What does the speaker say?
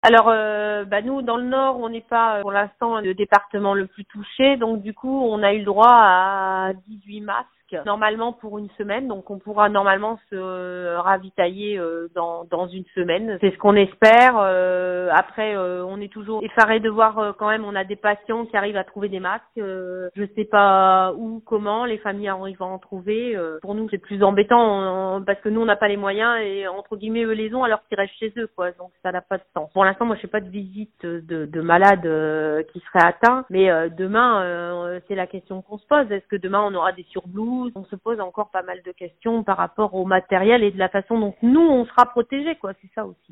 Alors, nous, dans le Nord, on n'est pas, pour l'instant, le département le plus touché. Donc, du coup, on a eu le droit à 18 masques, normalement pour une semaine. Donc, on pourra normalement se ravitailler dans une semaine. C'est ce qu'on espère. Après, on est toujours effaré de voir quand même, on a des patients qui arrivent à trouver des masques. Je sais pas où, comment, les familles arrivent à en trouver. Pour nous, c'est plus embêtant parce que nous, on n'a pas les moyens et, entre guillemets, eux les ont alors qu'ils restent chez eux, quoi. Donc, ça n'a pas de sens. Pour l'instant, moi, je fais pas de visite de malades qui seraient atteints, mais demain, c'est la question qu'on se pose. Est-ce que demain, on aura des surblouses? On se pose encore pas mal de questions par rapport au matériel et de la façon dont nous, on sera protégés, quoi. C'est ça aussi.